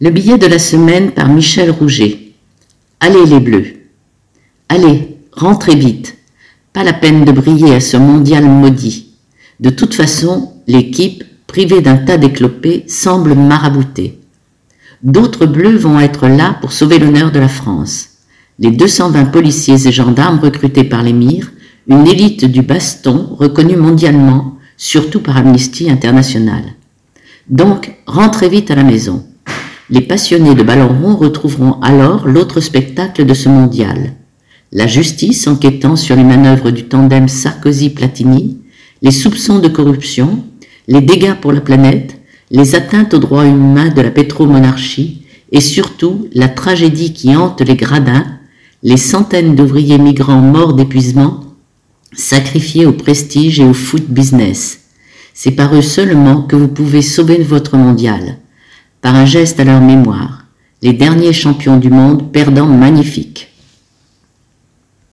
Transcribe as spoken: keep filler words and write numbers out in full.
Le billet de la semaine par Michel Rouget. Allez les Bleus. Allez, rentrez vite. Pas la peine de briller à ce mondial maudit. De toute façon, l'équipe, privée d'un tas d'éclopés, semble maraboutée. D'autres Bleus vont être là pour sauver l'honneur de la France. Les deux cent vingt policiers et gendarmes recrutés par l'émir, une élite du baston reconnue mondialement, surtout par Amnesty International. Donc, rentrez vite à la maison. Les passionnés de ballon rond retrouveront alors l'autre spectacle de ce mondial. La justice enquêtant sur les manœuvres du tandem Sarkozy-Platini, les soupçons de corruption, les dégâts pour la planète, les atteintes aux droits humains de la pétromonarchie et surtout la tragédie qui hante les gradins, les centaines d'ouvriers migrants morts d'épuisement, sacrifiés au prestige et au foot business. C'est par eux seulement que vous pouvez sauver votre mondial. Par un geste à leur mémoire, les derniers champions du monde perdants magnifiques.